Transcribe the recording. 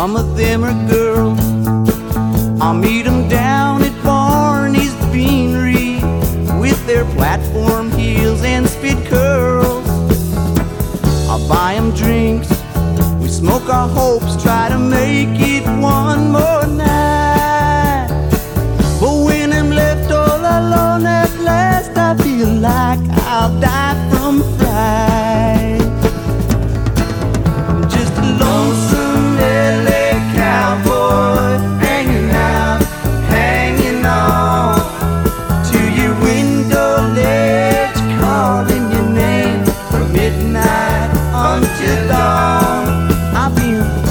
some of them are girls. I'll meet them down at Barney's Beanery with their platform heels and spit curls. I'll buy them drinks, we smoke our hopes, try to make it one more night. But when I'm left all alone at last, I feel like I'll die from fright. I'm just a lonesome LA cowboy, hanging out, hanging on to your window ledge, calling your name from midnight until dawn. I've been